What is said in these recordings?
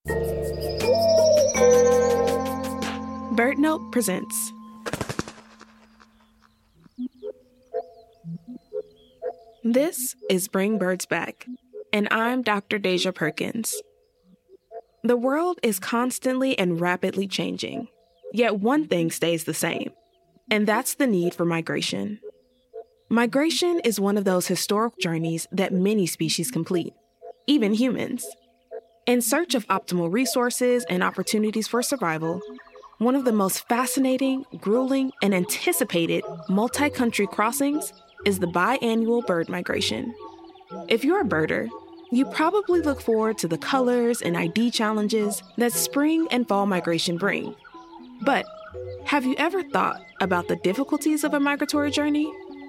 BirdNote presents. This is Bring Birds Back, and I'm Dr. Deja Perkins. The world is constantly and rapidly changing, yet one thing stays the same, and that's the need for migration. Migration is one of those historic journeys that many species complete, even humans. In search of optimal resources and opportunities for survival, one of the most fascinating, grueling, and anticipated multi-country crossings is the biannual bird migration. If you're a birder, you probably look forward to the colors and ID challenges that spring and fall migration bring. But have you ever thought about the difficulties of a migratory journey?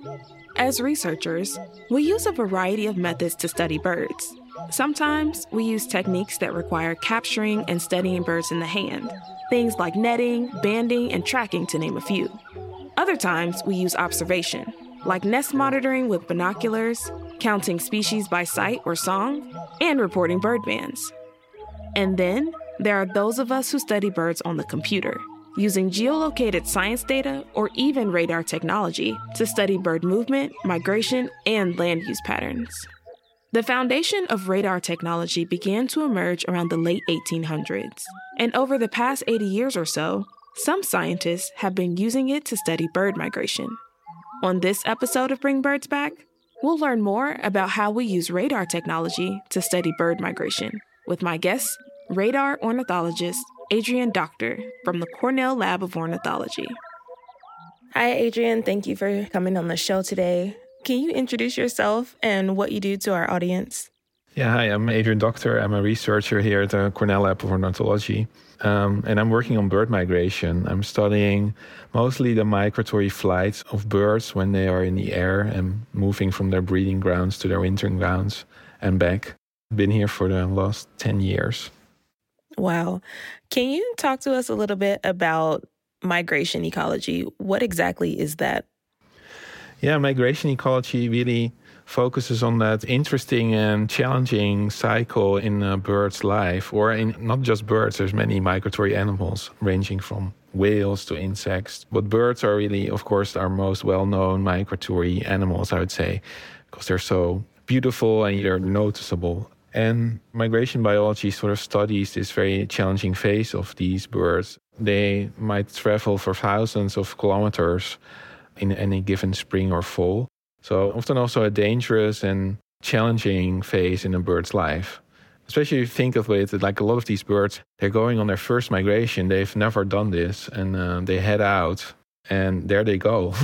As researchers, we use a variety of methods to study birds. Sometimes we use techniques that require capturing and studying birds in the hand, things like netting, banding, and tracking, to name a few. Other times we use observation, like nest monitoring with binoculars, counting species by sight or song, and reporting bird bands. And then there are those of us who study birds on the computer, using geolocated science data or even radar technology to study bird movement, migration, and land use patterns. The foundation of radar technology began to emerge around the late 1800s, and over the past 80 years or so, some scientists have been using it to study bird migration. On this episode of Bring Birds Back, we'll learn more about how we use radar technology to study bird migration with my guest, radar ornithologist Adrienne Doctor from the Cornell Lab of Ornithology. Hi, Adrienne. Thank you for coming on the show today. Can you introduce yourself and what you do to our audience? Yeah, hi, I'm Adrienne Doctor. I'm a researcher here at the Cornell Lab of Ornithology, and I'm working on bird migration. I'm studying mostly the migratory flights of birds when they are in the air and moving from their breeding grounds to their wintering grounds and back. I've been here for the last 10 years. Wow. Can you talk to us a little bit about migration ecology? What exactly is that? Yeah, migration ecology really focuses on that interesting and challenging cycle in a bird's life, or in not just birds. There's many migratory animals ranging from whales to insects. But birds are really, of course, our most well-known migratory animals, I would say, because they're so beautiful and they're noticeable. And migration biology sort of studies this very challenging phase of these birds. They might travel for thousands of kilometers in any given spring or fall. So often also a dangerous and challenging phase in a bird's life. Especially if you think of it, like a lot of these birds, they're going on their first migration. They've never done this, and they head out, and there they go.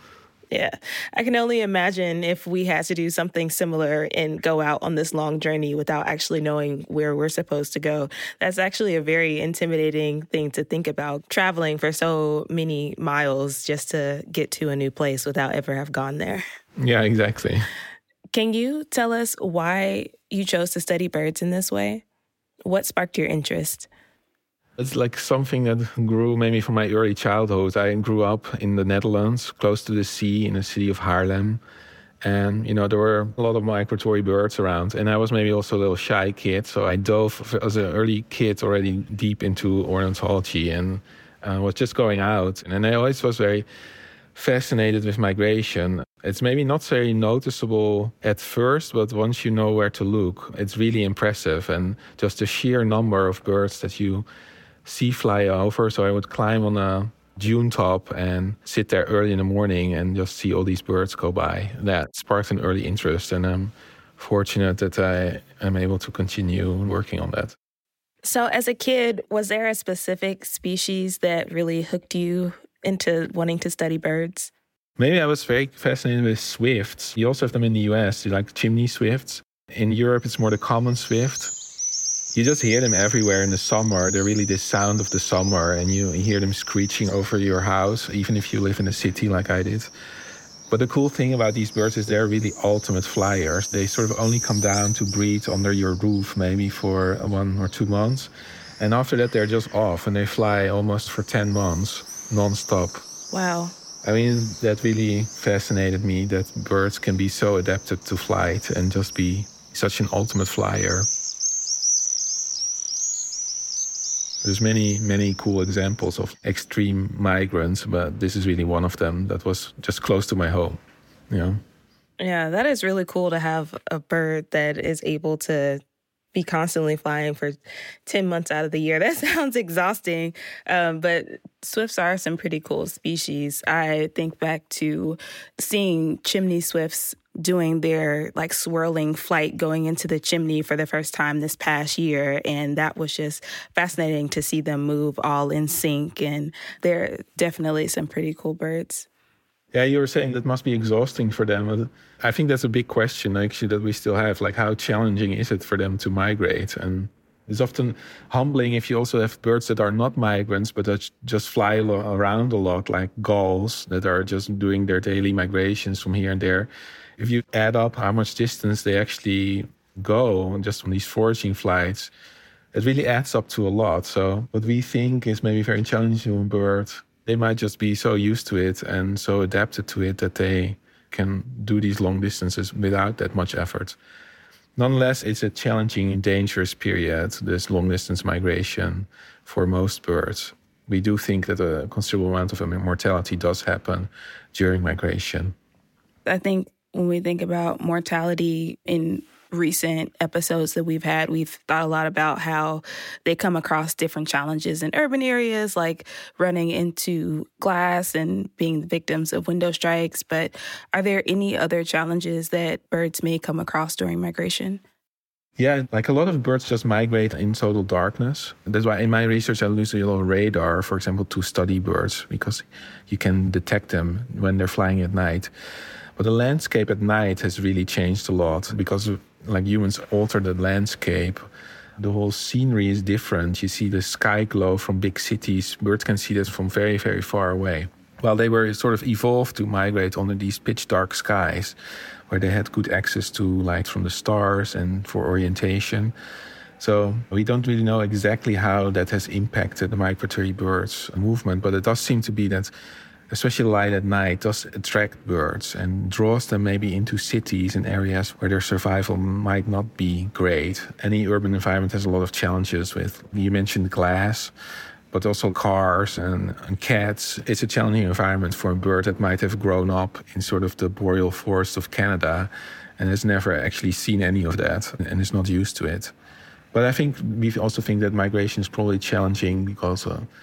Yeah, I can only imagine if we had to do something similar and go out on this long journey without actually knowing where we're supposed to go. That's actually a very intimidating thing to think about, traveling for so many miles just to get to a new place without ever have gone there. Yeah, exactly. Can you tell us why you chose to study birds in this way? What sparked your interest? It's like something that grew maybe from my early childhood. I grew up in the Netherlands, close to the sea, in the city of Haarlem. And, there were a lot of migratory birds around. And I was maybe also a little shy kid. So I dove as an early kid already deep into ornithology and was just going out. And I always was very fascinated with migration. It's maybe not very noticeable at first, but once you know where to look, it's really impressive. And just the sheer number of birds that you see fly over. So I would climb on a dune top and sit there early in the morning and just see all these birds go by. That sparked an early interest, and I'm fortunate that I am able to continue working on that. So as a kid, was there a specific species that really hooked you into wanting to study birds? Maybe I was very fascinated with swifts. You also have them in the US, like chimney swifts. In Europe, it's more the common swift. You just hear them everywhere in the summer. They're really the sound of the summer, and you hear them screeching over your house, even if you live in a city like I did. But the cool thing about these birds is they're really ultimate flyers. They sort of only come down to breed under your roof maybe for 1 or 2 months. And after that, they're just off, and they fly almost for 10 months, non-stop. Wow. I mean, that really fascinated me, that birds can be so adapted to flight and just be such an ultimate flyer. There's many cool examples of extreme migrants, but this is really one of them that was just close to my home, you know. Yeah, that is really cool to have a bird that is able to be constantly flying for 10 months out of the year. That sounds exhausting, but swifts are some pretty cool species. I think back to seeing chimney swifts doing their like swirling flight going into the chimney for the first time this past year. And that was just fascinating to see them move all in sync. And they're definitely some pretty cool birds. Yeah, you were saying that must be exhausting for them. I think that's a big question, actually, that we still have. Like, how challenging is it for them to migrate? And it's often humbling if you also have birds that are not migrants, but that just fly around a lot, like gulls that are just doing their daily migrations from here and there. If you add up how much distance they actually go just on these foraging flights, it really adds up to a lot. So what we think is maybe very challenging to a bird, they might just be so used to it and so adapted to it that they can do these long distances without that much effort. Nonetheless, it's a challenging and dangerous period, this long-distance migration for most birds. We do think that a considerable amount of mortality does happen during migration. I think when we think about mortality in recent episodes that we've had, we've thought a lot about how they come across different challenges in urban areas, like running into glass and being the victims of window strikes. But are there any other challenges that birds may come across during migration? Yeah, like a lot of birds just migrate in total darkness. That's why in my research I use a little radar, for example, to study birds, because you can detect them when they're flying at night. But the landscape at night has really changed a lot because like humans alter the landscape. The whole scenery is different. You see the sky glow from big cities. Birds can see that from very, very far away. Well, they were sort of evolved to migrate under these pitch dark skies where they had good access to light from the stars and for orientation. So we don't really know exactly how that has impacted the migratory birds' movement, but it does seem to be that especially light at night does attract birds and draws them maybe into cities and areas where their survival might not be great. Any urban environment has a lot of challenges with, you mentioned glass, but also cars and cats. It's a challenging environment for a bird that might have grown up in sort of the boreal forest of Canada and has never actually seen any of that and is not used to it. But I think we also think that migration is probably challenging because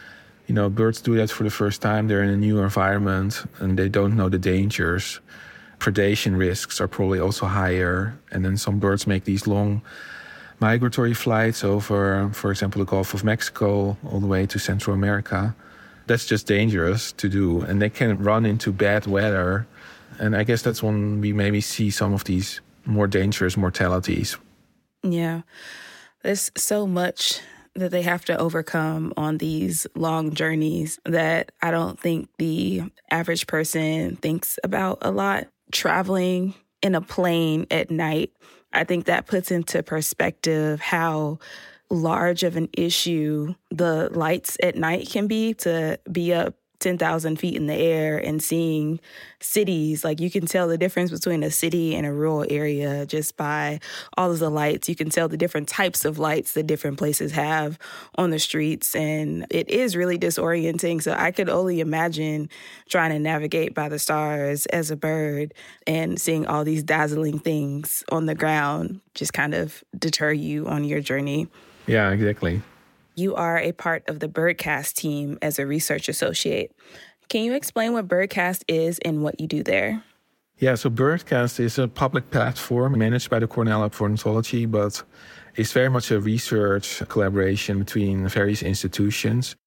birds do that for the first time. They're in a new environment and they don't know the dangers. Predation risks are probably also higher. And then some birds make these long migratory flights over, for example, the Gulf of Mexico all the way to Central America. That's just dangerous to do. And they can run into bad weather. And I guess that's when we maybe see some of these more dangerous mortalities. Yeah, there's so much that they have to overcome on these long journeys that I don't think the average person thinks about a lot. Traveling in a plane at night, I think that puts into perspective how large of an issue the lights at night can be, to be up 10,000 feet in the air and seeing cities. Like, you can tell the difference between a city and a rural area just by all of the lights. You can tell the different types of lights that different places have on the streets. And it is really disorienting. So I could only imagine trying to navigate by the stars as a bird and seeing all these dazzling things on the ground just kind of deter you on your journey. Yeah, exactly. You are a part of the Birdcast team as a research associate. Can you explain what Birdcast is and what you do there? Yeah, so Birdcast is a public platform managed by the Cornell Lab for Ornithology, but it's very much a research collaboration between various institutions.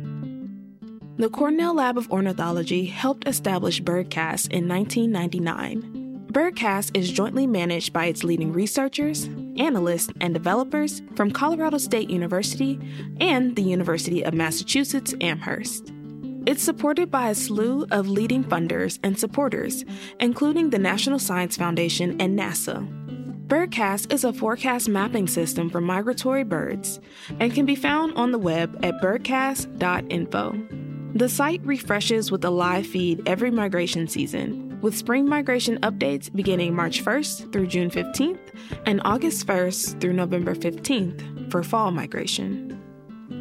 The Cornell Lab of Ornithology helped establish Birdcast in 1999. Birdcast is jointly managed by its leading researchers, analysts, and developers from Colorado State University and the University of Massachusetts Amherst. It's supported by a slew of leading funders and supporters, including the National Science Foundation and NASA. Birdcast is a forecast mapping system for migratory birds and can be found on the web at birdcast.info. The site refreshes with a live feed every migration season, with spring migration updates beginning March 1st through June 15th and August 1st through November 15th for fall migration.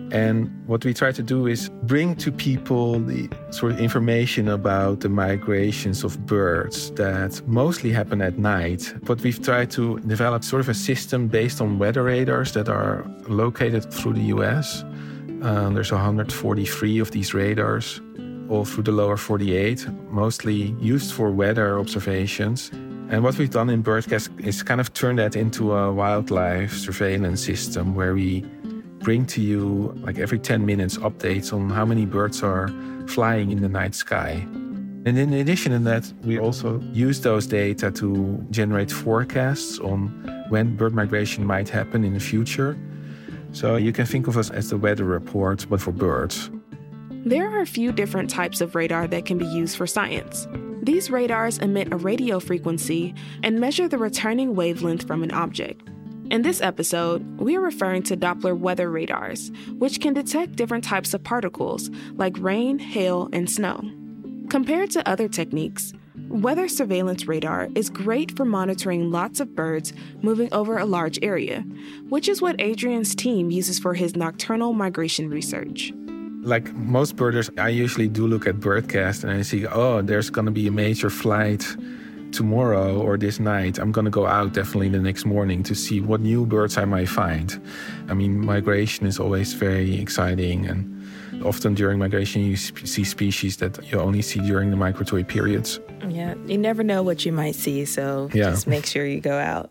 And what we try to do is bring to people the sort of information about the migrations of birds that mostly happen at night. But we've tried to develop sort of a system based on weather radars that are located through the US. There's 143 of these radars, all through the lower 48, mostly used for weather observations. And what we've done in Birdcast is kind of turn that into a wildlife surveillance system where we bring to you, like every 10 minutes, updates on how many birds are flying in the night sky. And in addition to that, we also use those data to generate forecasts on when bird migration might happen in the future. So you can think of us as the weather report, but for birds. There are a few different types of radar that can be used for science. These radars emit a radio frequency and measure the returning wavelength from an object. In this episode, we are referring to Doppler weather radars, which can detect different types of particles like rain, hail, and snow. Compared to other techniques, weather surveillance radar is great for monitoring lots of birds moving over a large area, which is what Adrian's team uses for his nocturnal migration research. Like most birders, I usually do look at Birdcast and I see, there's going to be a major flight tomorrow or this night. I'm going to go out definitely the next morning to see what new birds I might find. I mean, migration is always very exciting, and often during migration you see species that you only see during the migratory periods. Yeah, you never know what you might see, so just make sure you go out.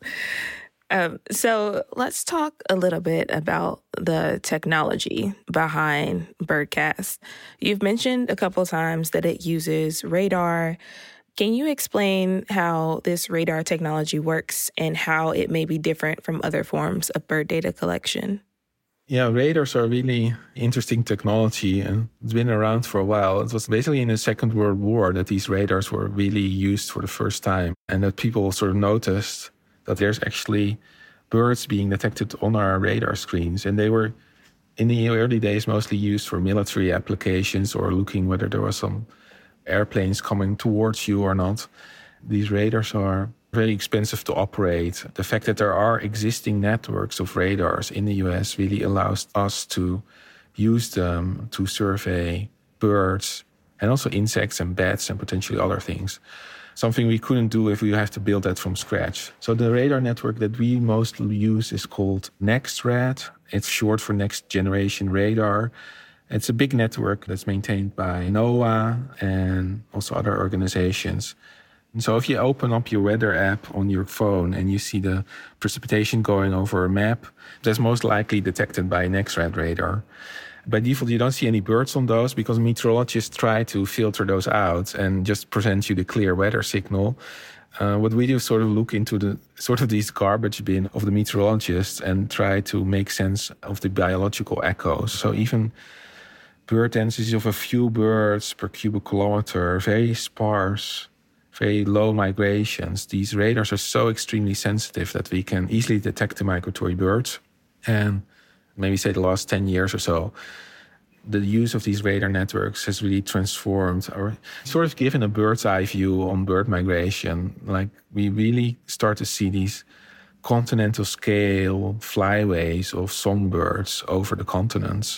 So let's talk a little bit about the technology behind Birdcast. You've mentioned a couple of times that it uses radar. Can you explain how this radar technology works and how it may be different from other forms of bird data collection? Yeah, radars are really interesting technology, and it's been around for a while. It was basically in the Second World War that these radars were really used for the first time, and that people sort of noticed that there's actually birds being detected on our radar screens. And they were, in the early days, mostly used for military applications or looking whether there was some airplanes coming towards you or not. These radars are very expensive to operate. The fact that there are existing networks of radars in the US really allows us to use them to survey birds and also insects and bats and potentially other things. Something we couldn't do if we have to build that from scratch. So the radar network that we mostly use is called NextRad. It's short for Next Generation Radar. It's a big network that's maintained by NOAA and also other organizations. And so if you open up your weather app on your phone and you see the precipitation going over a map, that's most likely detected by NextRad radar. By default, you don't see any birds on those because meteorologists try to filter those out and just present you the clear weather signal. What we do is sort of look into the sort of these garbage bin of the meteorologists and try to make sense of the biological echoes. So even bird densities of a few birds per cubic kilometer, very sparse, very low migrations. These radars are so extremely sensitive that we can easily detect the migratory birds. And maybe say the last 10 years or so, the use of these radar networks has really transformed or sort of given a bird's eye view on bird migration. Like we really start to see these continental scale flyways of songbirds over the continents.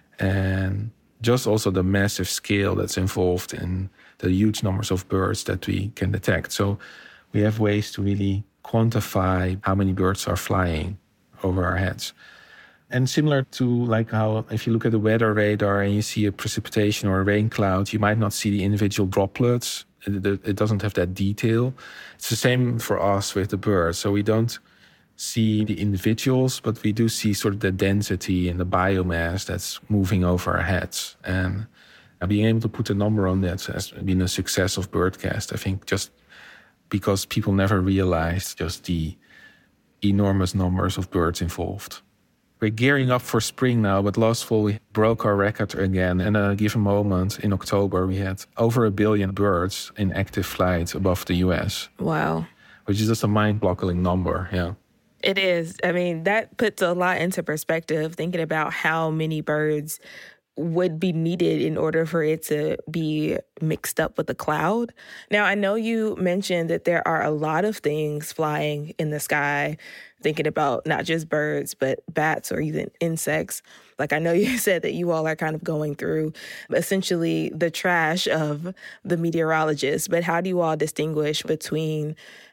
And just also the massive scale that's involved in the huge numbers of birds that we can detect. So we have ways to really quantify how many birds are flying over our heads. And similar to like how if you look at the weather radar and you see a precipitation or a rain cloud, you might not see the individual droplets. It doesn't have that detail. It's the same for us with the birds. So we don't see the individuals, but we do see sort of the density and the biomass that's moving over our heads. And being able to put a number on that has been a success of Birdcast, I think, just because people never realized just the enormous numbers of birds involved. We're gearing up for spring now, but last fall we broke our record again. And at a given moment in October, we had over 1 billion birds in active flight above the US. Wow. Which is just a mind-boggling number, yeah. It is. I mean, that puts a lot into perspective, thinking about how many birds would be needed in order for it to be mixed up with the cloud. Now, I know you mentioned that there are a lot of things flying in the sky, thinking about not just birds, but bats or even insects. Like, I know you said that you all are kind of going through essentially the trash of the meteorologists, but how do you all distinguish between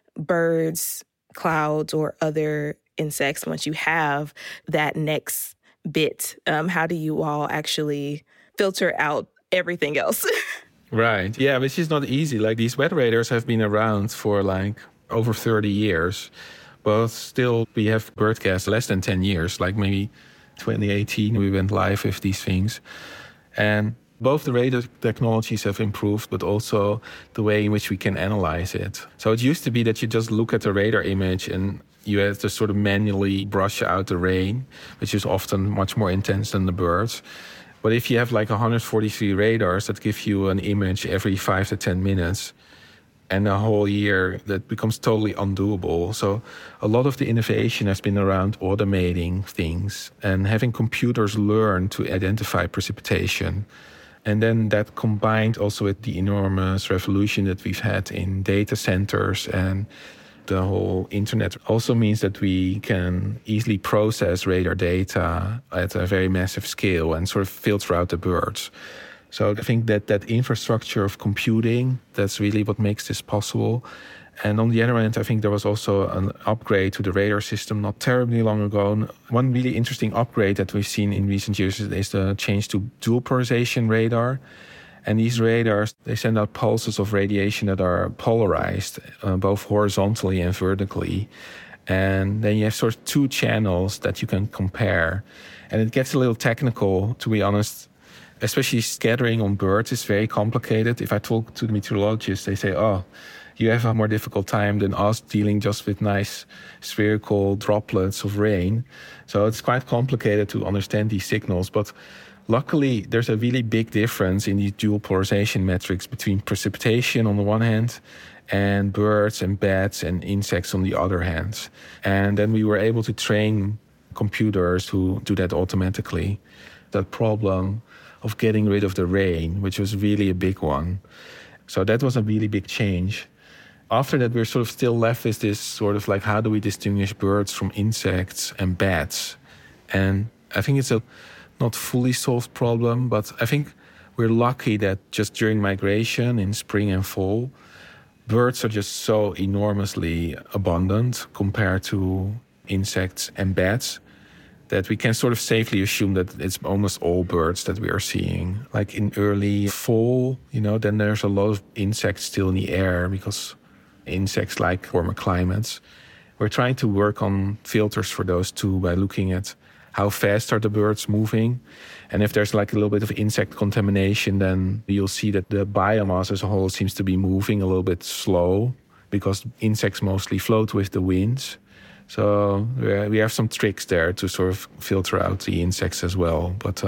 birds, clouds, or other insects once you have that next bit? How do you all actually filter out everything else? Right. Yeah, which is not easy. Like, these weather radars have been around for like over 30 years, but still we have Birdcast less than 10 years, like maybe 2018 we went live with these things. And both the radar technologies have improved, but also the way in which we can analyze it. So it used to be that you just look at the radar image and you had to sort of manually brush out the rain, which is often much more intense than the birds. But if you have like 143 radars that give you an image every 5 to 10 minutes, and a whole year, that becomes totally undoable. So a lot of the innovation has been around automating things and having computers learn to identify precipitation. And then that combined also with the enormous revolution that we've had in data centers and the whole internet also means that we can easily process radar data at a very massive scale and sort of filter out the birds. So I think that infrastructure of computing, that's really what makes this possible. And on the other end, I think there was also an upgrade to the radar system not terribly long ago. One really interesting upgrade that we've seen in recent years is the change to dual polarization radar. And these radars, they send out pulses of radiation that are polarized, both horizontally and vertically. And then you have sort of two channels that you can compare. And it gets a little technical, to be honest. Especially scattering on birds is very complicated. If I talk to the meteorologists, they say, oh, you have a more difficult time than us dealing just with nice spherical droplets of rain. So it's quite complicated to understand these signals. But luckily, there's a really big difference in these dual polarization metrics between precipitation on the one hand and birds and bats and insects on the other hand. And then we were able to train computers to do that automatically. That problem of getting rid of the rain, which was really a big one. So that was a really big change. After that, we're sort of still left with this sort of like, how do we distinguish birds from insects and bats? And I think it's a not fully solved problem, but I think we're lucky that just during migration in spring and fall, birds are just so enormously abundant compared to insects and bats, that we can sort of safely assume that it's almost all birds that we are seeing. Like in early fall, then there's a lot of insects still in the air because insects like warmer climates. We're trying to work on filters for those too by looking at how fast are the birds moving. And if there's like a little bit of insect contamination, then you'll see that the biomass as a whole seems to be moving a little bit slow because insects mostly float with the winds. So we have some tricks there to sort of filter out the insects as well. But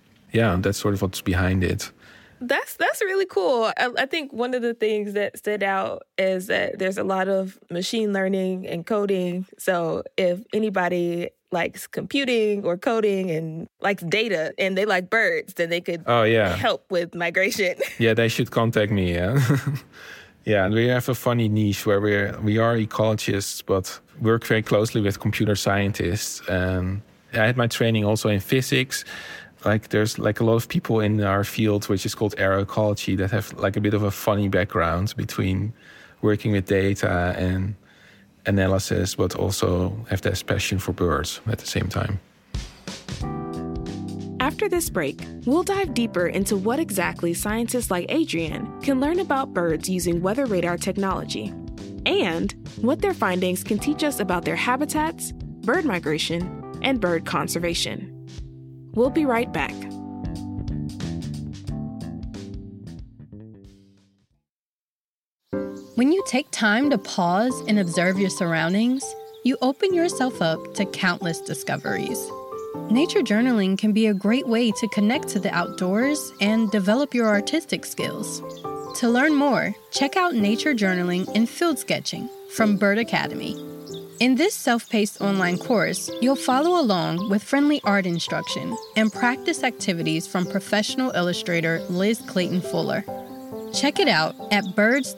that's sort of what's behind it. That's really cool. I think one of the things that stood out is that there's a lot of machine learning and coding. So if anybody likes computing or coding and likes data and they like birds, then they could help with migration. Yeah, they should contact me. Yeah. Yeah, and we have a funny niche where we are ecologists, but work very closely with computer scientists. And I had my training also in physics. Like there's like a lot of people in our field, which is called aeroecology, that have like a bit of a funny background between working with data and analysis, but also have this passion for birds at the same time. After this break, we'll dive deeper into what exactly scientists like Adrian can learn about birds using weather radar technology, and what their findings can teach us about their habitats, bird migration, and bird conservation. We'll be right back. When you take time to pause and observe your surroundings, you open yourself up to countless discoveries. Nature journaling can be a great way to connect to the outdoors and develop your artistic skills. To learn more, check out nature journaling and field sketching from Bird Academy. In this self-paced online course, you'll follow along with friendly art instruction and practice activities from professional illustrator Liz Clayton Fuller. Check it out at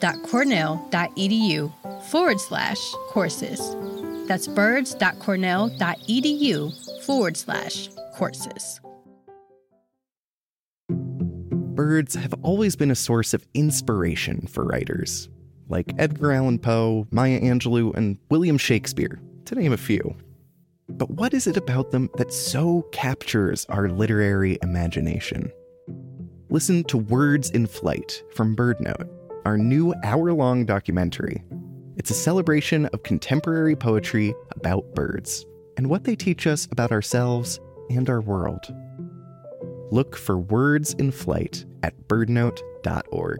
birds.cornell.edu/courses. That's birds.cornell.edu/courses. Birds have always been a source of inspiration for writers, like Edgar Allan Poe, Maya Angelou, and William Shakespeare, to name a few. But what is it about them that so captures our literary imagination? Listen to Words in Flight from BirdNote, our new hour-long documentary. It's a celebration of contemporary poetry about birds and what they teach us about ourselves and our world. Look for Words in Flight at birdnote.org.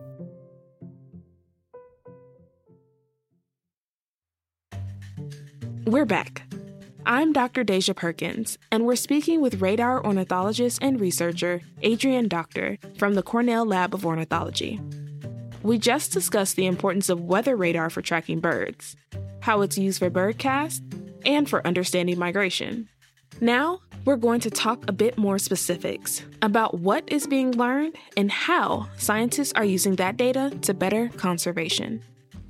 We're back. I'm Dr. Deja Perkins, and we're speaking with radar ornithologist and researcher Adrienne Doctor from the Cornell Lab of Ornithology. We just discussed the importance of weather radar for tracking birds, how it's used for birdcast, and for understanding migration. Now, we're going to talk a bit more specifics about what is being learned and how scientists are using that data to better conservation.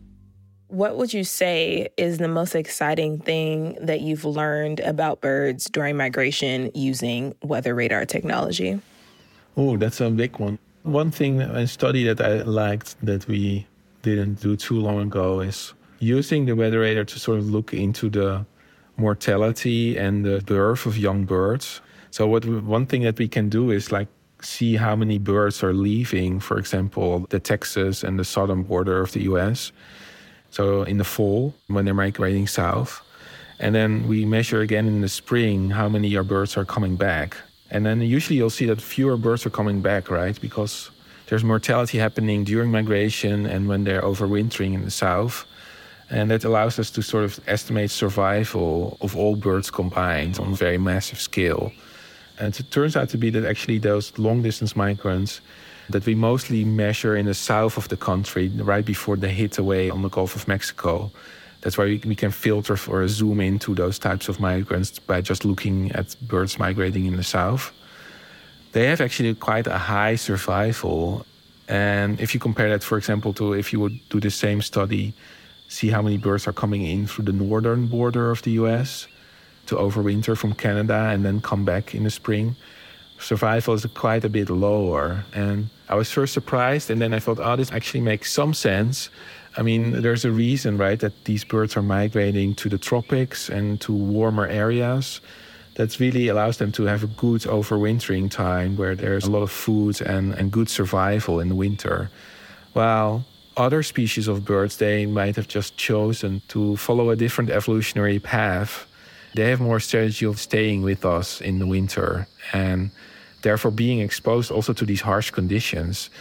What would you say is the most exciting thing that you've learned about birds during migration using weather radar technology? Oh, that's a big one. One thing, a study that I liked that we didn't do too long ago is using the weather radar to sort of look into the mortality and the birth of young birds. So one thing that we can do is see how many birds are leaving, for example, the Texas and the southern border of the US. So in the fall, when they're migrating south. And then we measure again in the spring how many birds are coming back. And then usually you'll see that fewer birds are coming back, right? Because there's mortality happening during migration and when they're overwintering in the south. And that allows us to sort of estimate survival of all birds combined on a very massive scale. And it turns out to be that actually those long-distance migrants that we mostly measure in the south of the country, right before they hit away on the Gulf of Mexico. That's why we can filter or zoom into those types of migrants by just looking at birds migrating in the south. They have actually quite a high survival. And if you compare that, for example, to if you would do the same study, see how many birds are coming in through the northern border of the US to overwinter from Canada and then come back in the spring, survival is quite a bit lower. And I was first surprised, and then I thought, this actually makes some sense. I mean, there's a reason, right, that these birds are migrating to the tropics and to warmer areas. That really allows them to have a good overwintering time where there's a lot of food and good survival in the winter. While other species of birds, they might have just chosen to follow a different evolutionary path. They have more strategy of staying with us in the winter and therefore being exposed also to these harsh conditions.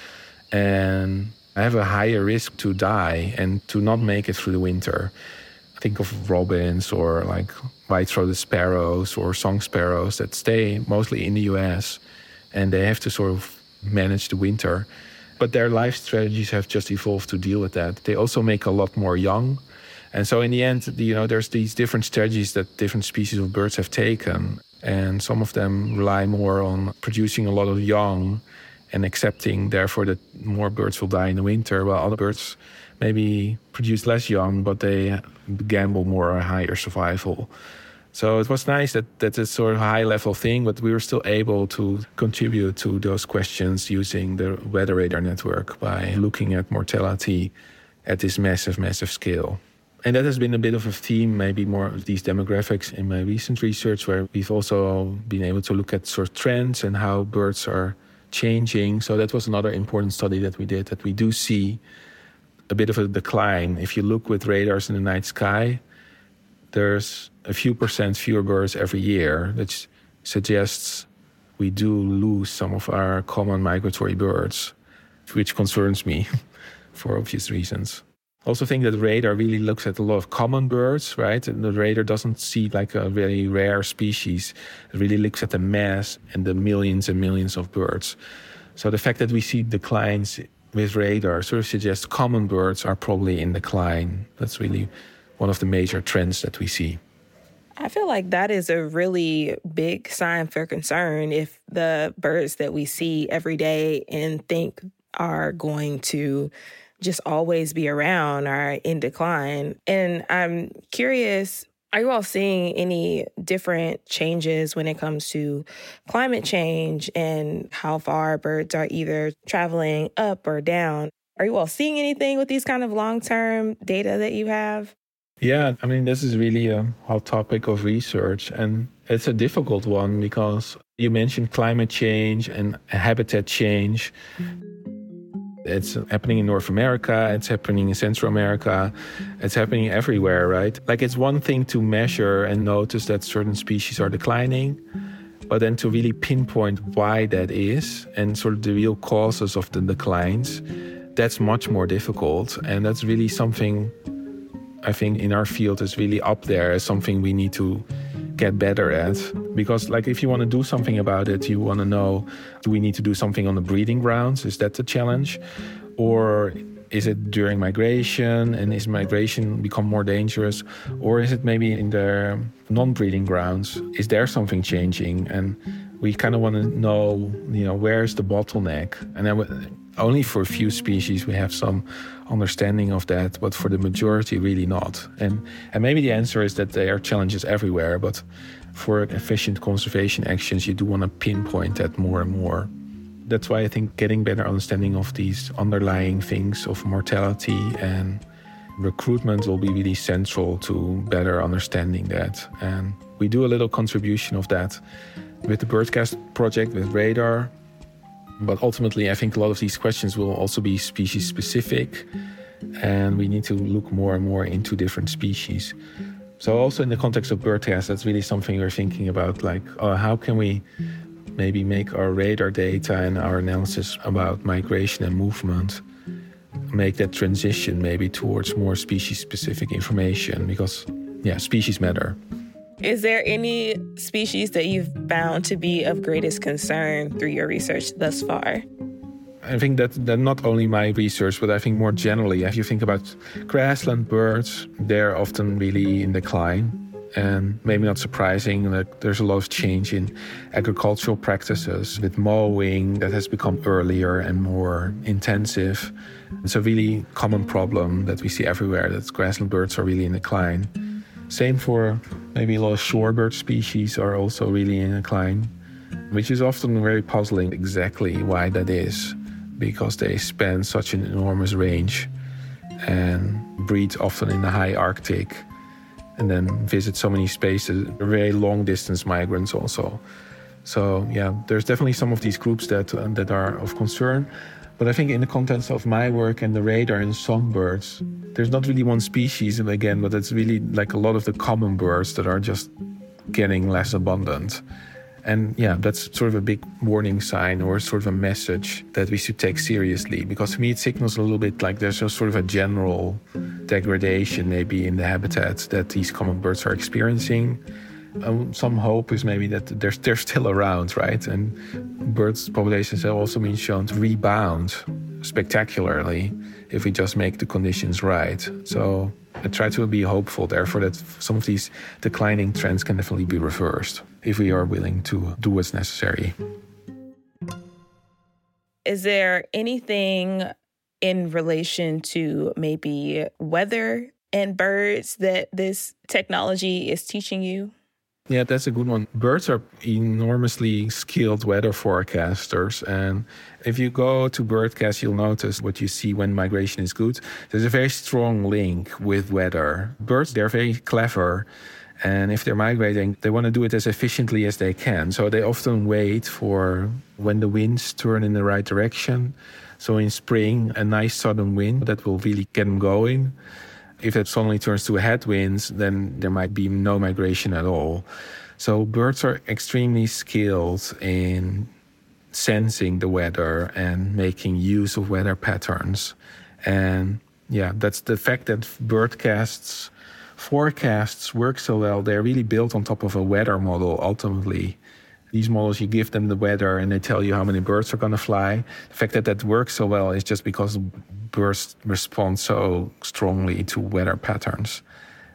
And I have a higher risk to die and to not make it through the winter. Think of robins or white-throated sparrows or song sparrows that stay mostly in the US and they have to sort of manage the winter. But their life strategies have just evolved to deal with that. They also make a lot more young. And so in the end, there's these different strategies that different species of birds have taken. And some of them rely more on producing a lot of young and accepting, therefore, that more birds will die in the winter, while other birds maybe produce less young, but they gamble more on higher survival. So it was nice that it's sort of a high-level thing, but we were still able to contribute to those questions using the weather radar network by looking at mortality at this massive, massive scale. And that has been a bit of a theme, maybe more of these demographics in my recent research, where we've also been able to look at sort of trends and how birds are changing. So that was another important study that we did, that we do see a bit of a decline. If you look with radars in the night sky, there's a few % fewer birds every year, which suggests we do lose some of our common migratory birds, which concerns me for obvious reasons. Also think that radar really looks at a lot of common birds, right? And the radar doesn't see like a really rare species. It really looks at the mass and the millions and millions of birds. So the fact that we see declines with radar sort of suggests common birds are probably in decline. That's really one of the major trends that we see. I feel like that is a really big sign for concern if the birds that we see every day and think are going to just always be around are in decline. And I'm curious, are you all seeing any different changes when it comes to climate change and how far birds are either traveling up or down? Are you all seeing anything with these kind of long-term data that you have? Yeah, I mean, this is really a hot topic of research, and it's a difficult one because you mentioned climate change and habitat change. It's happening in North America, it's happening in Central America, it's happening everywhere, right? Like, it's one thing to measure and notice that certain species are declining, but then to really pinpoint why that is and sort of the real causes of the declines, that's much more difficult. And that's really something I think in our field is really up there as something we need to get better at. Because like if you want to do something about it, you want to know, do we need to do something on the breeding grounds? Is that the challenge? Or is it during migration, and is migration become more dangerous? Or is it maybe in the non-breeding grounds? Is there something changing? And we kind of want to know, where's the bottleneck? And then only for a few species we have some understanding of that, but for the majority, really not. And maybe the answer is that there are challenges everywhere, but for efficient conservation actions, you do want to pinpoint that more and more. That's why I think getting better understanding of these underlying things of mortality and recruitment will be really central to better understanding that. And we do a little contribution of that with the Birdcast project, with Radar. But ultimately, I think a lot of these questions will also be species-specific, and we need to look more and more into different species. So also in the context of Birdcast, that's really something we're thinking about, like, how can we maybe make our radar data and our analysis about migration and movement, make that transition maybe towards more species-specific information, because, species matter. Is there any species that you've found to be of greatest concern through your research thus far? I think that not only my research, but I think more generally, if you think about grassland birds, they're often really in decline. And maybe not surprising that there's a lot of change in agricultural practices with mowing that has become earlier and more intensive. It's a really common problem that we see everywhere, that grassland birds are really in decline. Same for maybe a lot of shorebird species are also really in decline, which is often very puzzling exactly why that is, because they span such an enormous range and breed often in the high Arctic and then visit so many spaces, very long distance migrants also. So there's definitely some of these groups that are of concern. But I think in the context of my work and the radar and songbirds, there's not really one species again, but it's really like a lot of the common birds that are just getting less abundant. And that's sort of a big warning sign or sort of a message that we should take seriously, because to me it signals a little bit like there's a sort of a general degradation maybe in the habitats that these common birds are experiencing. Some hope is maybe that they're still around, right? And birds populations have also been shown to rebound spectacularly if we just make the conditions right. So I try to be hopeful, therefore, that some of these declining trends can definitely be reversed if we are willing to do what's necessary. Is there anything in relation to maybe weather and birds that this technology is teaching you? Yeah, that's a good one. Birds are enormously skilled weather forecasters. And if you go to Birdcast, you'll notice what you see when migration is good. There's a very strong link with weather. Birds, they're very clever. And if they're migrating, they want to do it as efficiently as they can. So they often wait for when the winds turn in the right direction. So in spring, a nice southern wind that will really get them going. If it suddenly turns to headwinds, then there might be no migration at all. So birds are extremely skilled in sensing the weather and making use of weather patterns. And that's the fact that Birdcast's forecasts work so well. They're really built on top of a weather model, ultimately. These models, you give them the weather and they tell you how many birds are going to fly. The fact that that works so well is just because birds respond so strongly to weather patterns.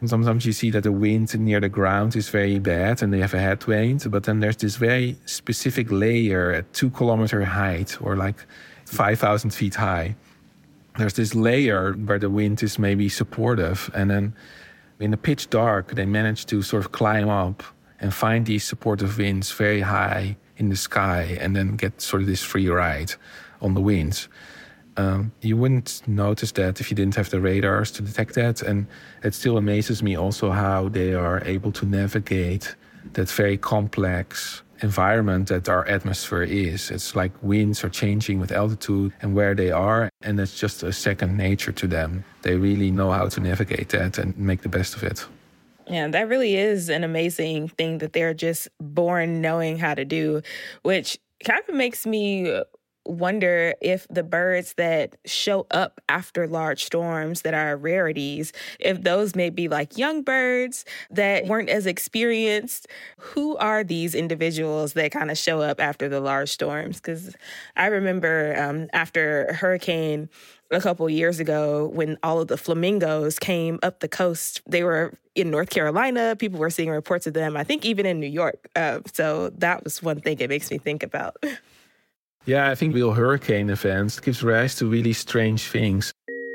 Sometimes you see that the wind near the ground is very bad and they have a headwind, but then there's this very specific layer at 2 kilometer height or like 5,000 feet high. There's this layer where the wind is maybe supportive, and then in the pitch dark, they manage to sort of climb up and find these supportive winds very high in the sky and then get sort of this free ride on the winds. You wouldn't notice that if you didn't have the radars to detect that. And it still amazes me also how they are able to navigate that very complex environment that our atmosphere is. It's like winds are changing with altitude and where they are, and it's just a second nature to them. They really know how to navigate that and make the best of it. Yeah, that really is an amazing thing that they're just born knowing how to do, which kind of makes me wonder if the birds that show up after large storms that are rarities, if those may be like young birds that weren't as experienced. Who are these individuals that kind of show up after the large storms? Because I remember after a hurricane a couple years ago when all of the flamingos came up the coast, they were in North Carolina. People were seeing reports of them, I think even in New York. So that was one thing it makes me think about. Yeah, I think real hurricane events gives rise to really strange things.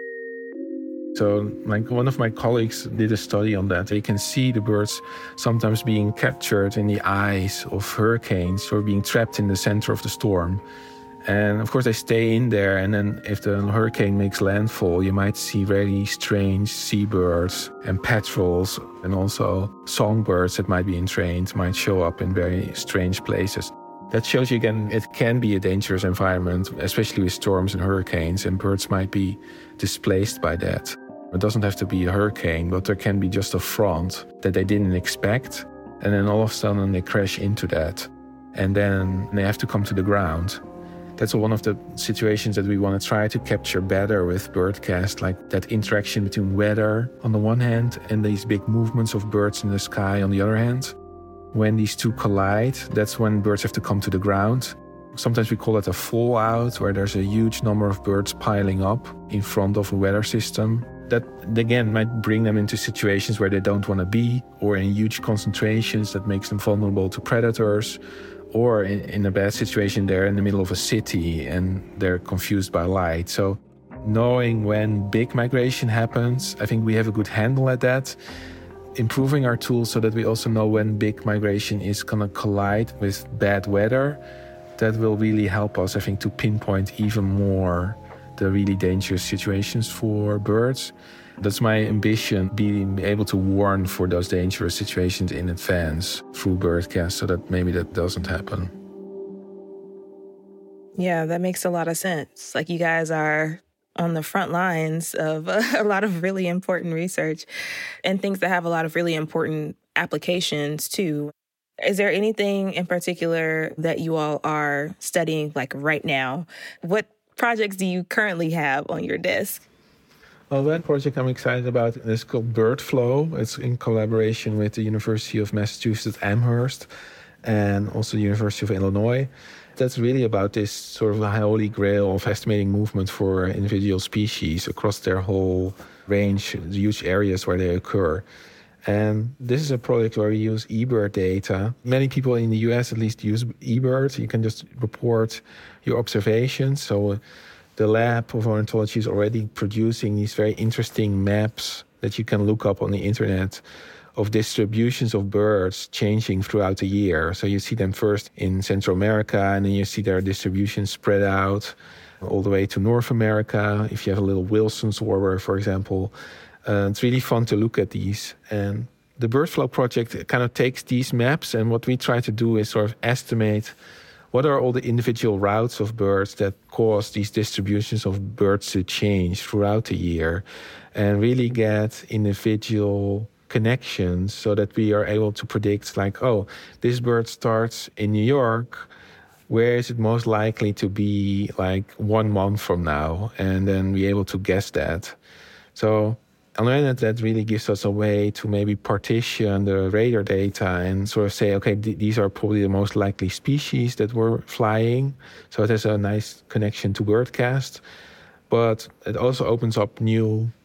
So like one of my colleagues did a study on that. They can see the birds sometimes being captured in the eyes of hurricanes or being trapped in the center of the storm. And of course they stay in there, and then if the hurricane makes landfall, you might see very strange seabirds and petrels, and also songbirds that might be entrained might show up in very strange places. That shows you again, it can be a dangerous environment, especially with storms and hurricanes, and birds might be displaced by that. It doesn't have to be a hurricane, but there can be just a front that they didn't expect, and then all of a sudden they crash into that, and then they have to come to the ground. That's one of the situations that we want to try to capture better with Birdcast, like that interaction between weather on the one hand and these big movements of birds in the sky on the other hand. When these two collide, that's when birds have to come to the ground. Sometimes we call it a fallout, where there's a huge number of birds piling up in front of a weather system. That, again, might bring them into situations where they don't want to be, or in huge concentrations that makes them vulnerable to predators, or in a bad situation, they're in the middle of a city and they're confused by light. So knowing when big migration happens, I think we have a good handle at that. Improving our tools so that we also know when big migration is going to collide with bad weather, that will really help us, I think, to pinpoint even more the really dangerous situations for birds. That's my ambition, being able to warn for those dangerous situations in advance through Birdcast so that maybe that doesn't happen. Yeah, that makes a lot of sense. Like, you guys are on the front lines of a lot of really important research and things that have a lot of really important applications too. Is there anything in particular that you all are studying like right now? What projects do you currently have on your desk? Well, one project I'm excited about is called BirdFlow. It's in collaboration with the University of Massachusetts Amherst and also the University of Illinois. That's really about this sort of holy grail of estimating movement for individual species across their whole range, huge areas where they occur. And this is a project where we use eBird data. Many people in the US at least use eBird. You can just report your observations. So the lab of ornithology is already producing these very interesting maps that you can look up on the internet of distributions of birds changing throughout the year. So you see them first in Central America, and then you see their distribution spread out all the way to North America. If you have a little Wilson's warbler, for example, it's really fun to look at these. And the BirdFlow project kind of takes these maps, and what we try to do is sort of estimate what are all the individual routes of birds that cause these distributions of birds to change throughout the year, and really get individual connections so that we are able to predict, like, oh, this bird starts in New York, where is it most likely to be like 1 month from now? And then be able to guess that. So on the internet, that really gives us a way to maybe partition the radar data and sort of say, okay, these are probably the most likely species that were flying. So it has a nice connection to Birdcast. But it also opens up new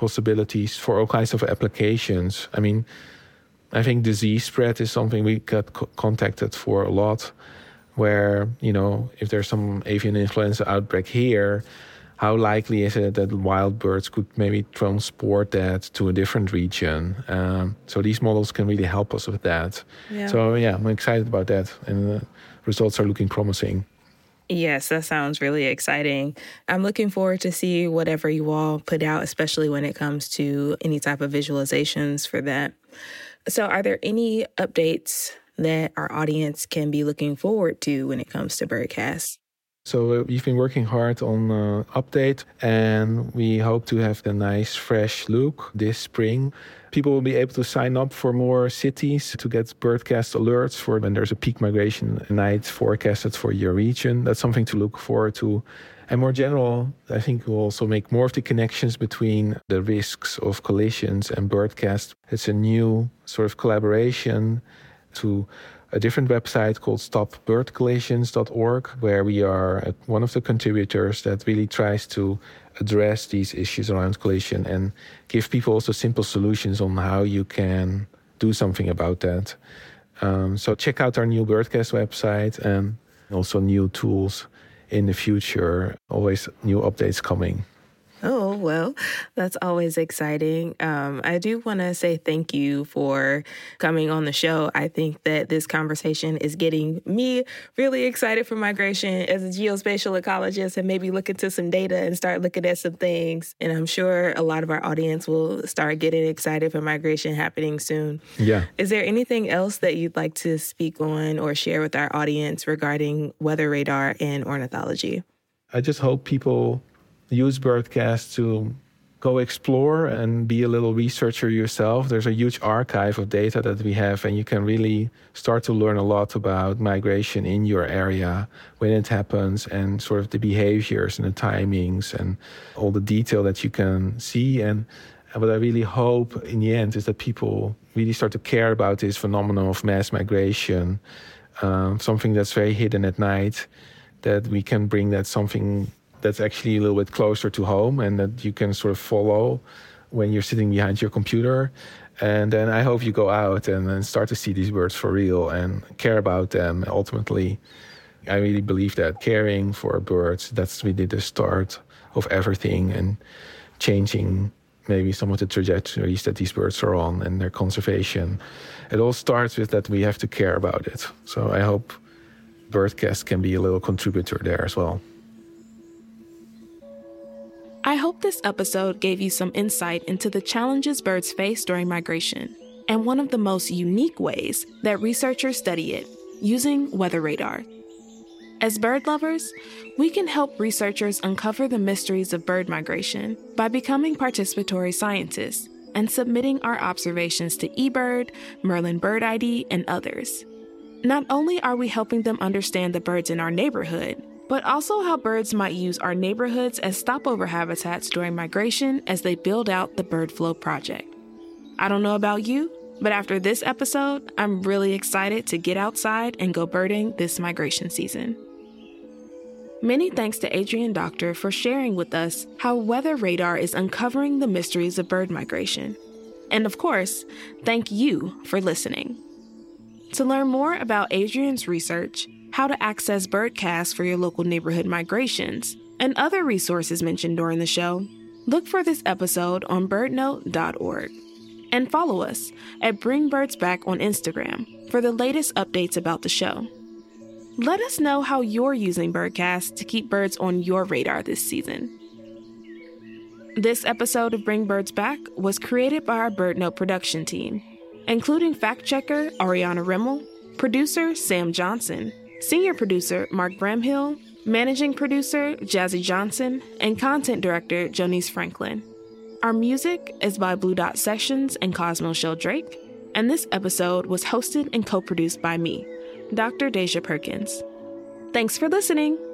possibilities for all kinds of applications. I mean, I think disease spread is something we get contacted for a lot, where, if there's some avian influenza outbreak here, how likely is it that wild birds could maybe transport that to a different region? So these models can really help us with that. Yeah. So I'm excited about that, and the results are looking promising. Yes, that sounds really exciting. I'm looking forward to see whatever you all put out, especially when it comes to any type of visualizations for that. So are there any updates that our audience can be looking forward to when it comes to Birdcast? So we've been working hard on update, and we hope to have the nice, fresh look this spring. People will be able to sign up for more cities to get Birdcast alerts for when there's a peak migration night forecasted for your region. That's something to look forward to. And more general, I think we'll also make more of the connections between the risks of collisions and Birdcast. It's a new sort of collaboration to a different website called stopbirdcollisions.org, where we are one of the contributors that really tries to address these issues around collision and give people also simple solutions on how you can do something about that. So check out our new Birdcast website, and also new tools in the future. Always new updates coming. Oh, well, that's always exciting. I do want to say thank you for coming on the show. I think that this conversation is getting me really excited for migration as a geospatial ecologist, and maybe look into some data and start looking at some things. And I'm sure a lot of our audience will start getting excited for migration happening soon. Yeah. Is there anything else that you'd like to speak on or share with our audience regarding weather radar and ornithology? I just hope people use Birdcast to go explore and be a little researcher yourself. There's a huge archive of data that we have, and you can really start to learn a lot about migration in your area, when it happens, and sort of the behaviors and the timings and all the detail that you can see. And what I really hope in the end is that people really start to care about this phenomenon of mass migration, something that's very hidden at night, that we can bring that something that's actually a little bit closer to home, and that you can sort of follow when you're sitting behind your computer. And then I hope you go out and then start to see these birds for real and care about them. Ultimately, I really believe that caring for birds, that's really the start of everything, and changing maybe some of the trajectories that these birds are on and their conservation. It all starts with that we have to care about it. So I hope Birdcast can be a little contributor there as well. I hope this episode gave you some insight into the challenges birds face during migration, and one of the most unique ways that researchers study it, using weather radar. As bird lovers, we can help researchers uncover the mysteries of bird migration by becoming participatory scientists and submitting our observations to eBird, Merlin Bird ID, and others. Not only are we helping them understand the birds in our neighborhood, but also how birds might use our neighborhoods as stopover habitats during migration as they build out the BirdFlow project. I don't know about you, but after this episode, I'm really excited to get outside and go birding this migration season. Many thanks to Adrian Doctor for sharing with us how weather radar is uncovering the mysteries of bird migration. And of course, thank you for listening. To learn more about Adrian's research, how to access Birdcast for your local neighborhood migrations, and other resources mentioned during the show, look for this episode on birdnote.org. And follow us at Bring Birds Back on Instagram for the latest updates about the show. Let us know how you're using Birdcast to keep birds on your radar this season. This episode of Bring Birds Back was created by our BirdNote production team, including fact-checker Ariana Rimmel, producer Sam Johnson, senior producer Mark Bramhill, managing producer Jazzy Johnson, and content director Jonice Franklin. Our music is by Blue Dot Sessions and Cosmo Sheldrake, and this episode was hosted and co-produced by me, Dr. Deja Perkins. Thanks for listening.